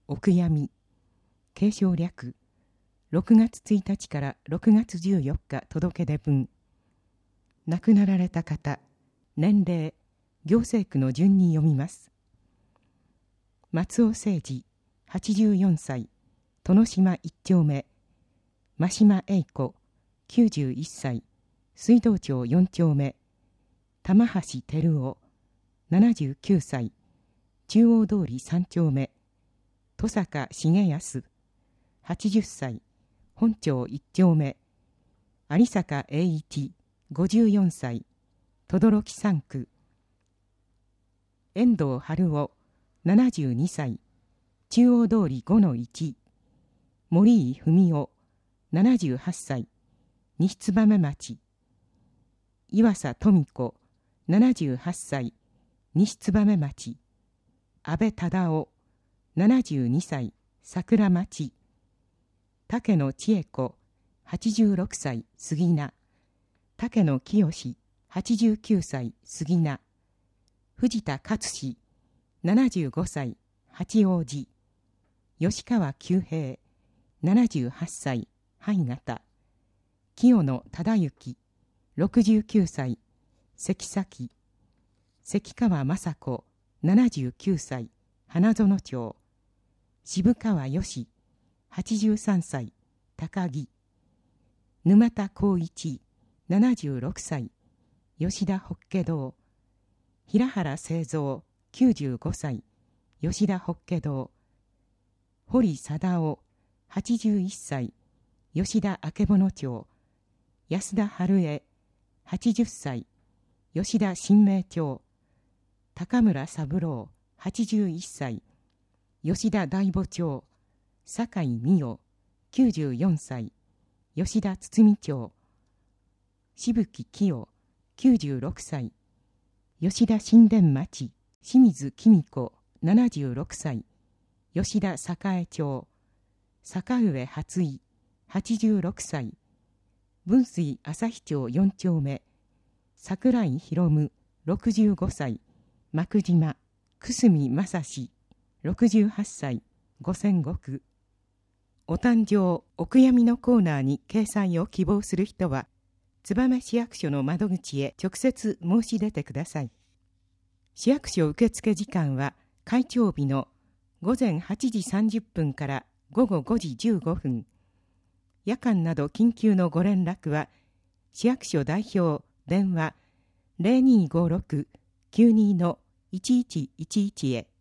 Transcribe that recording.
お悔やみ。継承略。6月1日から6月14日届け出分。亡くなられた方、年齢、行政区の順に読みます。松尾誠二、84歳、殿島1丁目。真島栄子、91歳、水道町4丁目。玉橋照夫、79歳、中央通り3丁目。戸坂重康、80歳、本町1丁目。有坂栄一、54歳、等々力3区。遠藤春夫、72歳、中央通り5-1。森井文夫、78歳、西燕町。岩佐富子、78歳、西燕町。安倍忠夫、72歳、桜町。竹野千恵子、86歳、杉名。竹野清、89歳、杉名。藤田勝志、75歳、八王子。吉川久平、78歳、灰形。清野忠之、69歳、関崎。関川雅子、79歳、花園町。渋川よし、83歳、高木。沼田光一、76歳、吉田法華堂。平原清三、95歳、吉田法華堂。堀貞夫、81歳、吉田曙町。安田春江、80歳、吉田新明町。高村三郎、81歳、吉田大母町。酒井美代、94歳、吉田堤町。渋木清、96歳、吉田新田町。清水紀美子、76歳、吉田栄町。坂上初井、86歳、分水旭町4丁目。桜井博夢、65歳、幕島。久住正史、68歳、五千石。お誕生お悔やみのコーナーに掲載を希望する人は、燕市役所の窓口へ直接申し出てください。市役所受付時間は開庁日の午前8時30分から午後5時15分。夜間など緊急のご連絡は、市役所代表電話 0256-92-1111 へ。